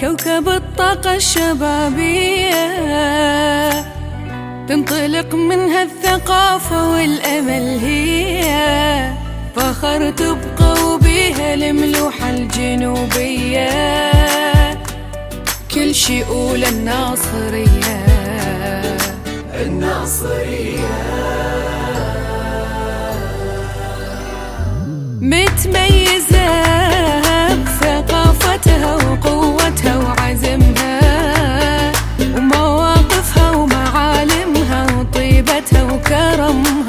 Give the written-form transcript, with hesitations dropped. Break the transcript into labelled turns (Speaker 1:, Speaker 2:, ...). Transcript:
Speaker 1: كوكب الطاقة الشبابية، تنطلق منها الثقافة والأمل، هي فخر تبقى وبيها الملوحة الجنوبية، كل شي يقول الناصرية. متميزة بثقافتها وقوتها وعزمها ومواقفها ومعالمها وطيبتها وكرمها،